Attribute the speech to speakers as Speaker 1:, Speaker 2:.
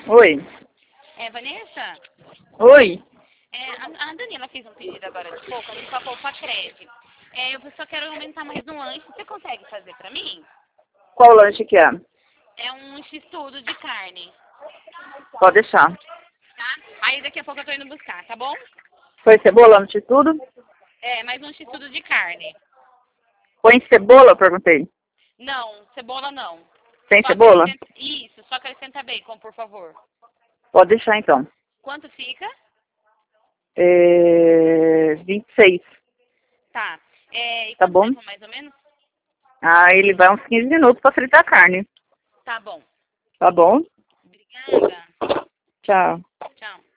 Speaker 1: Oi.
Speaker 2: Vanessa,
Speaker 1: Oi.
Speaker 2: a Daniela fez um pedido agora de pouco, a gente só poupa crepe. Eu só quero aumentar mais um lanche. Você consegue fazer pra mim?
Speaker 1: Qual lanche que é?
Speaker 2: É um x-tudo de carne,
Speaker 1: Pode deixar.
Speaker 2: tá? Aí daqui a pouco eu tô indo buscar, tá bom?
Speaker 1: Põe cebola no tudo?
Speaker 2: Mais um x-tudo de carne.
Speaker 1: Põe cebola, eu perguntei.
Speaker 2: Não, cebola não.
Speaker 1: Tem
Speaker 2: Só
Speaker 1: cebola?
Speaker 2: acrescenta... Isso, só acrescenta bacon, por favor.
Speaker 1: Pode deixar então.
Speaker 2: Quanto fica?
Speaker 1: 26.
Speaker 2: Tá. E
Speaker 1: Tá
Speaker 2: quanto
Speaker 1: bom?
Speaker 2: tempo mais ou menos?
Speaker 1: Ah, ele vai uns 15 minutos pra fritar a carne.
Speaker 2: Tá bom.
Speaker 1: Tá bom?
Speaker 2: Obrigada.
Speaker 1: Tchau.
Speaker 2: Tchau.